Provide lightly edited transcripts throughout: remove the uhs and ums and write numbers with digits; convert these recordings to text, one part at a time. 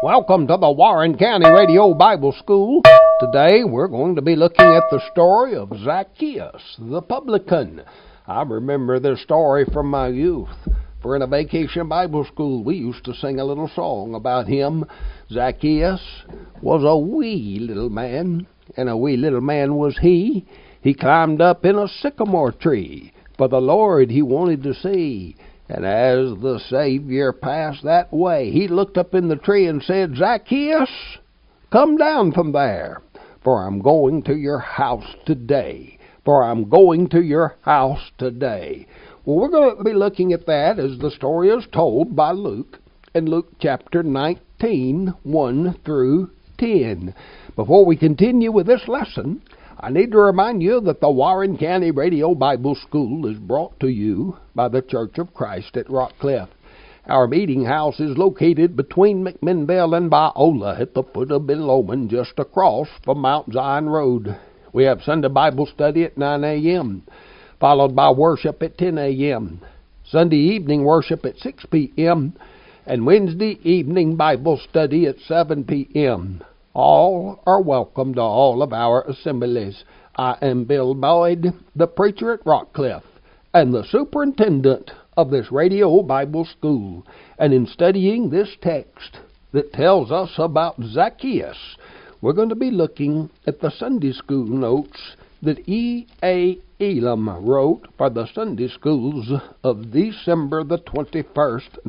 Welcome to the Warren County Radio Bible School. Today we're going to be looking at the story of Zacchaeus, the publican. I remember this story from my youth. For in a vacation Bible school, we used to sing a little song about him. Zacchaeus was a wee little man, and a wee little man was he. He climbed up in a sycamore tree, for the Lord he wanted to see. And as the Savior passed that way, he looked up in the tree and said, Zacchaeus, come down from there, for I'm going to your house today. For I'm going to your house today. Well, we're going to be looking at that as the story is told by Luke in Luke chapter 19, 1 through 10. Before we continue with this lesson, I need to remind you that the Warren County Radio Bible School is brought to you by the Church of Christ at Rockcliffe. Our meeting house is located between McMinnville and Biola at the foot of Ben Lomond, just across from Mount Zion Road. We have Sunday Bible study at 9 a.m., followed by worship at 10 a.m., Sunday evening worship at 6 p.m., and Wednesday evening Bible study at 7 p.m., All are welcome to all of our assemblies. I am Bill Boyd, the preacher at Rockcliffe, and the superintendent of this radio Bible school. And in studying this text that tells us about Zacchaeus, we're going to be looking at the Sunday school notes that E.A. Elam wrote for the Sunday schools of December the 21st,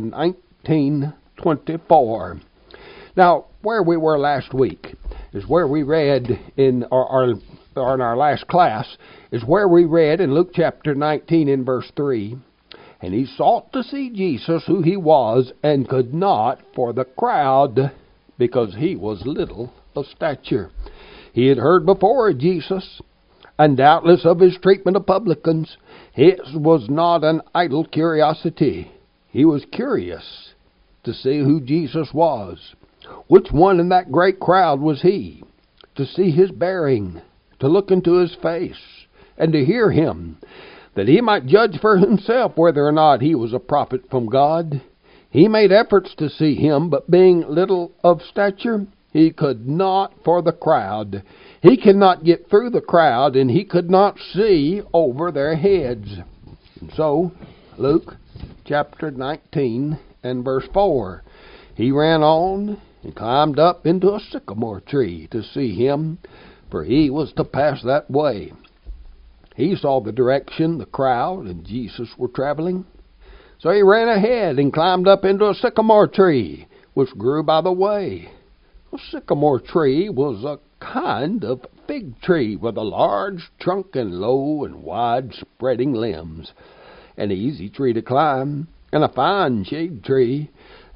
1924. Now, where we were last week is where we read in our last class, is where we read in Luke chapter 19 in verse 3, and he sought to see Jesus who he was, and could not for the crowd, because he was little of stature. He had heard before of Jesus, and doubtless of his treatment of publicans. His was not an idle curiosity. He was curious to see who Jesus was. Which one in that great crowd was he? To see his bearing, to look into his face, and to hear him, that he might judge for himself whether or not he was a prophet from God. He made efforts to see him, but being little of stature, he could not for the crowd. He could not get through the crowd, and he could not see over their heads. And so, Luke chapter 19 and verse 4, he ran on and climbed up into a sycamore tree to see him, for he was to pass that way. He saw the direction the crowd and Jesus were traveling, so he ran ahead and climbed up into a sycamore tree, which grew by the way. A sycamore tree was a kind of fig tree with a large trunk and low and wide-spreading limbs, an easy tree to climb, and a fine shade tree.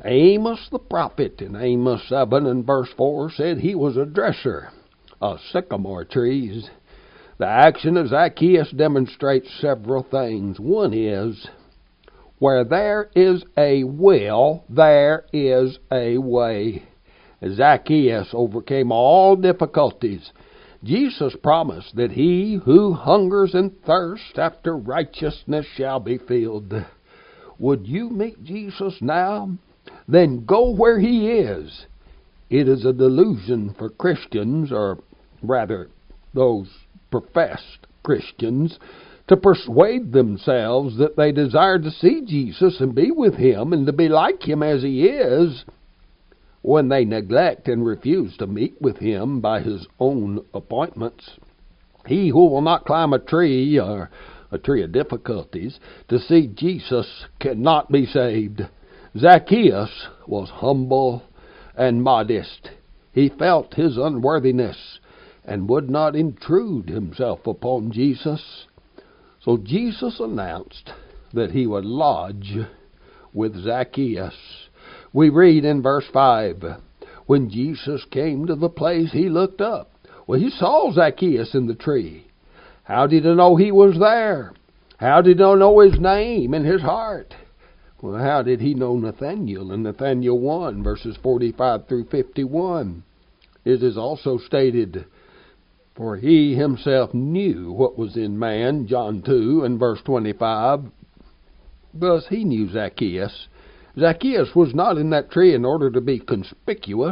Amos the prophet in Amos 7 and verse 4 said he was a dresser of sycamore trees. The action of Zacchaeus demonstrates several things. One is, where there is a will, there is a way. Zacchaeus overcame all difficulties. Jesus promised that he who hungers and thirsts after righteousness shall be filled. Would you meet Jesus now? Then go where he is. It is a delusion for Christians, or rather those professed Christians, to persuade themselves that they desire to see Jesus and be with him and to be like him as he is, when they neglect and refuse to meet with him by his own appointments. He who will not climb a tree, or a tree of difficulties, to see Jesus cannot be saved. Zacchaeus was humble and modest. He felt his unworthiness and would not intrude himself upon Jesus. So Jesus announced that he would lodge with Zacchaeus. We read in verse 5, when Jesus came to the place, he looked up. Well, he saw Zacchaeus in the tree. How did he know he was there? How did he know his name and his heart? Well, how did he know Nathanael in Nathanael 1, verses 45 through 51? It is also stated, for he himself knew what was in man, John 2 and verse 25. Thus he knew Zacchaeus. Zacchaeus was not in that tree in order to be conspicuous.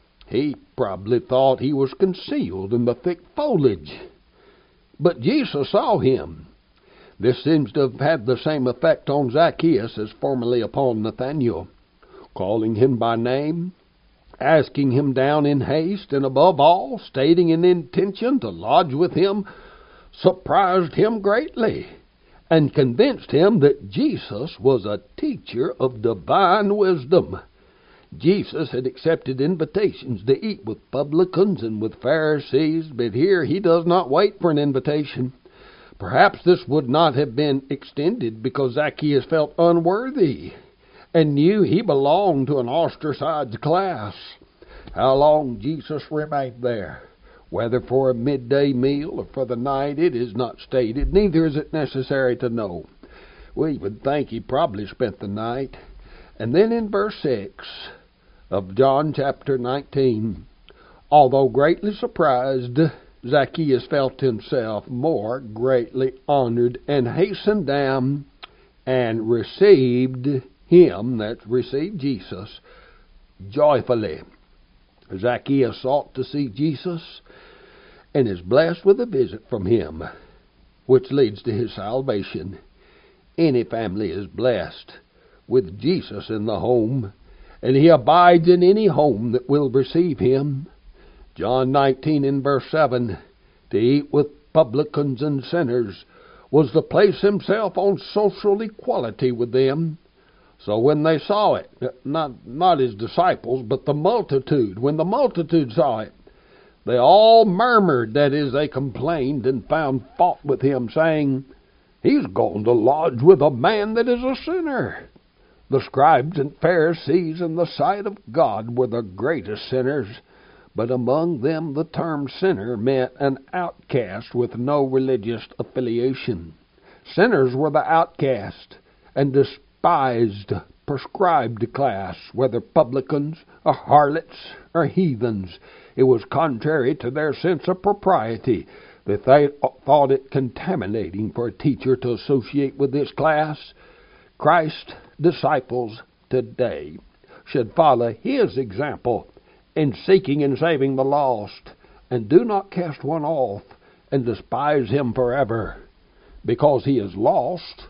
He probably thought he was concealed in the thick foliage. But Jesus saw him. This seems to have had the same effect on Zacchaeus as formerly upon Nathanael. Calling him by name, asking him down in haste, and above all, stating an intention to lodge with him, surprised him greatly, and convinced him that Jesus was a teacher of divine wisdom. Jesus had accepted invitations to eat with publicans and with Pharisees, but here he does not wait for an invitation. Perhaps this would not have been extended because Zacchaeus felt unworthy and knew he belonged to an ostracized class. How long Jesus remained there, whether for a midday meal or for the night, it is not stated, neither is it necessary to know. We would think he probably spent the night. And then in verse 6 of John chapter 19, although greatly surprised, Zacchaeus felt himself more greatly honored and hastened down and received him, that received Jesus, joyfully. Zacchaeus sought to see Jesus and is blessed with a visit from him, which leads to his salvation. Any family is blessed with Jesus in the home, and he abides in any home that will receive him. John 19 in verse 7, to eat with publicans and sinners was to place himself on social equality with them. So when they saw it, not his disciples, but the multitude, when the multitude saw it, they all murmured, that is, they complained and found fault with him, saying, he's gone to lodge with a man that is a sinner. The scribes and Pharisees in the sight of God were the greatest sinners, but among them the term sinner meant an outcast with no religious affiliation. Sinners were the outcast and despised, prescribed class, whether publicans or harlots or heathens. It was contrary to their sense of propriety that they thought it contaminating for a teacher to associate with this class. Christ's disciples today should follow his example in seeking and saving the lost, and do not cast one off and despise him forever because he is lost.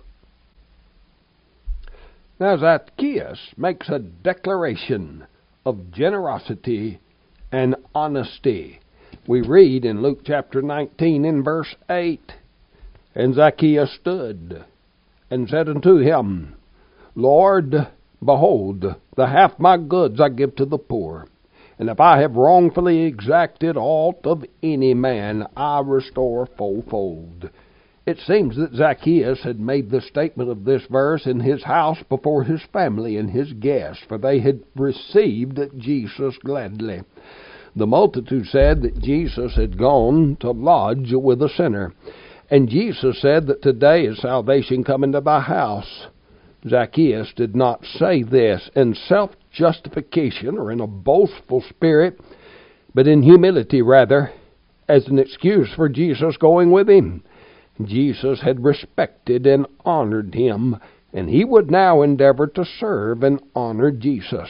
Now Zacchaeus makes a declaration of generosity and honesty. We read in Luke chapter 19 in verse 8, and Zacchaeus stood and said unto him, Lord, behold, the half my goods I give to the poor, and if I have wrongfully exacted aught of any man, I restore fourfold. It seems that Zacchaeus had made the statement of this verse in his house before his family and his guests, for they had received Jesus gladly. The multitude said that Jesus had gone to lodge with a sinner, and Jesus said that today is salvation come into thy house. Zacchaeus did not say this in self-justification or in a boastful spirit, but in humility rather, as an excuse for Jesus going with him. Jesus had respected and honored him, and he would now endeavor to serve and honor Jesus.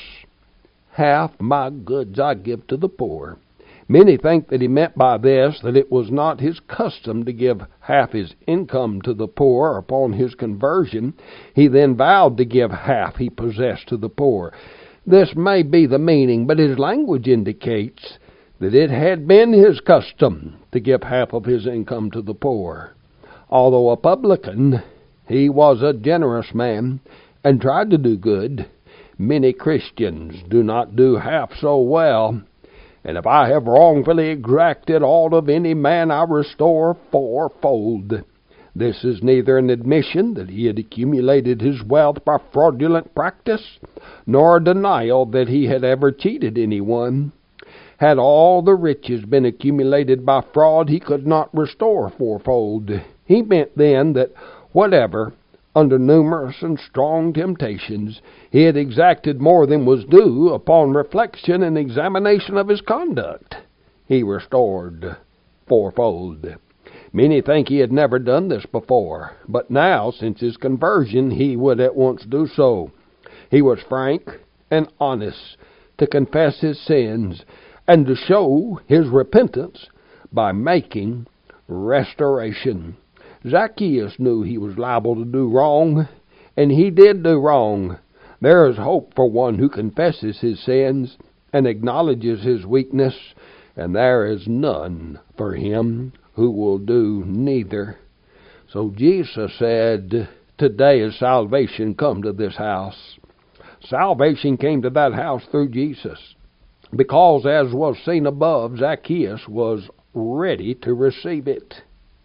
Half my goods I give to the poor. Many think that he meant by this that it was not his custom to give half his income to the poor. Upon his conversion, he then vowed to give half he possessed to the poor. This may be the meaning, but his language indicates that it had been his custom to give half of his income to the poor. Although a publican, he was a generous man and tried to do good. Many Christians do not do half so well. And if I have wrongfully exacted aught of any man, I restore fourfold. This is neither an admission that he had accumulated his wealth by fraudulent practice, nor a denial that he had ever cheated anyone. Had all the riches been accumulated by fraud, he could not restore fourfold. He meant then that whatever, under numerous and strong temptations, he had exacted more than was due, upon reflection and examination of his conduct, he restored fourfold. Many think he had never done this before, but now, since his conversion, he would at once do so. He was frank and honest to confess his sins and to show his repentance by making restoration. Zacchaeus knew he was liable to do wrong, and he did do wrong. There is hope for one who confesses his sins and acknowledges his weakness, and there is none for him who will do neither. So Jesus said, today has salvation come to this house. Salvation came to that house through Jesus, because as was seen above, Zacchaeus was ready to receive it.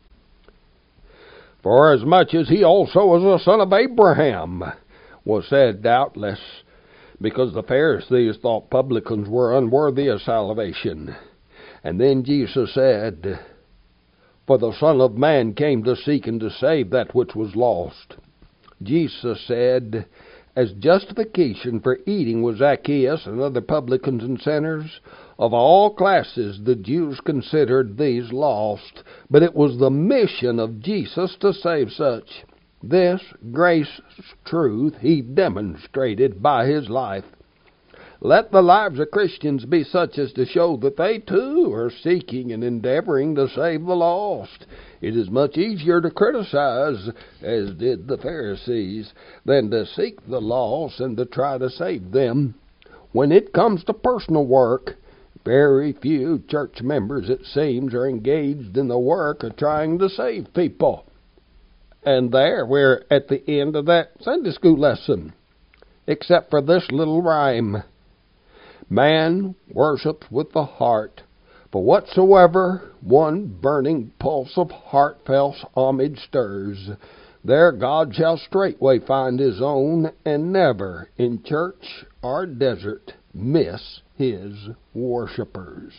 For as much as he also was a son of Abraham, was said doubtless, because the Pharisees thought publicans were unworthy of salvation. And then Jesus said, for the Son of Man came to seek and to save that which was lost. Jesus said, as justification for eating with Zacchaeus and other publicans and sinners, of all classes the Jews considered these lost, but it was the mission of Jesus to save such. This grace truth he demonstrated by his life. Let the lives of Christians be such as to show that they too are seeking and endeavoring to save the lost. It is much easier to criticize, as did the Pharisees, than to seek the lost and to try to save them. When it comes to personal work, very few church members, it seems, are engaged in the work of trying to save people. And there we're at the end of that Sunday school lesson, except for this little rhyme. Man worships with the heart, for whatsoever one burning pulse of heartfelt homage stirs, there God shall straightway find his own, and never in church or desert miss his worshippers.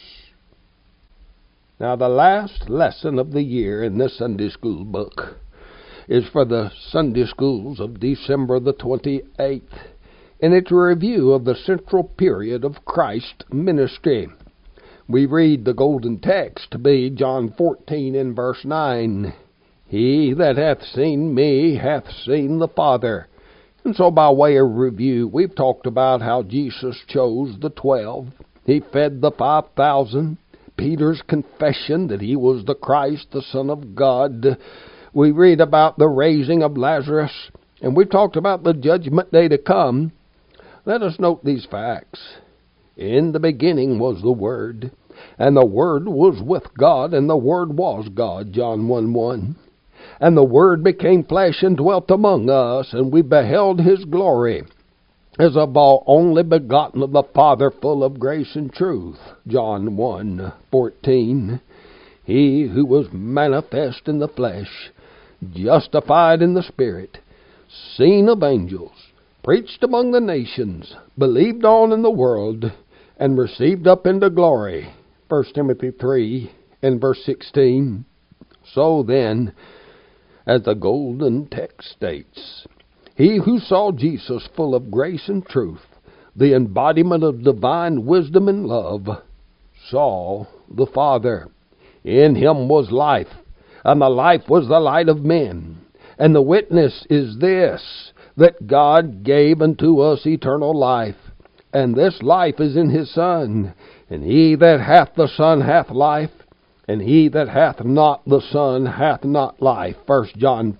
Now the last lesson of the year in this Sunday school book is for the Sunday schools of December the 28th. And it's a review of the central period of Christ's ministry. We read the golden text to be John 14 and verse 9. He that hath seen me hath seen the Father. And so by way of review, we've talked about how Jesus chose the 12. He fed the 5,000. Peter's confession that he was the Christ, the Son of God. We read about the raising of Lazarus. And we've talked about the judgment day to come. Let us note these facts. In the beginning was the Word, and the Word was with God, and the Word was God, John 1:1. And the Word became flesh and dwelt among us, and we beheld his glory, as of all only begotten of the Father, full of grace and truth, John 1:14. He who was manifest in the flesh, justified in the Spirit, seen of angels, preached among the nations, believed on in the world, and received up into glory. 1 Timothy 3 and verse 16. So then, as the golden text states, he who saw Jesus full of grace and truth, the embodiment of divine wisdom and love, saw the Father. In him was life, and the life was the light of men. And the witness is this, that God gave unto us eternal life, and this life is in his Son. And he that hath the Son hath life, and he that hath not the Son hath not life. 1 John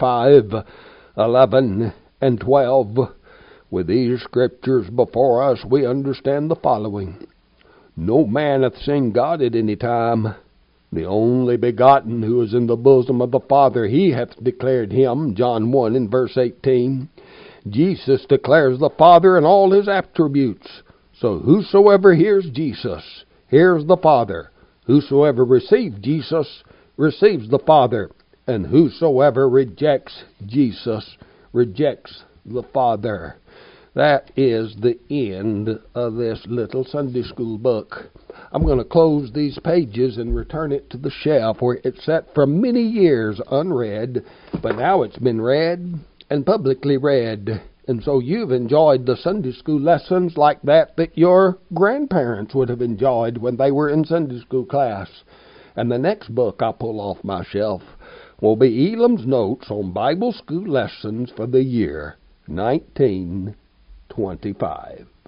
5:11 and 12. With these scriptures before us, we understand the following. No man hath seen God at any time. The only begotten, who is in the bosom of the Father, he hath declared him. John 1 and verse 18. Jesus declares the Father and all his attributes. So whosoever hears Jesus, hears the Father. Whosoever receives Jesus, receives the Father. And whosoever rejects Jesus, rejects the Father. That is the end of this little Sunday school book. I'm going to close these pages and return it to the shelf where it sat for many years unread, but now it's been read and publicly read. And so you've enjoyed the Sunday school lessons like that your grandparents would have enjoyed when they were in Sunday school class. And the next book I pull off my shelf will be Elam's Notes on Bible School Lessons for the year 1920. 25.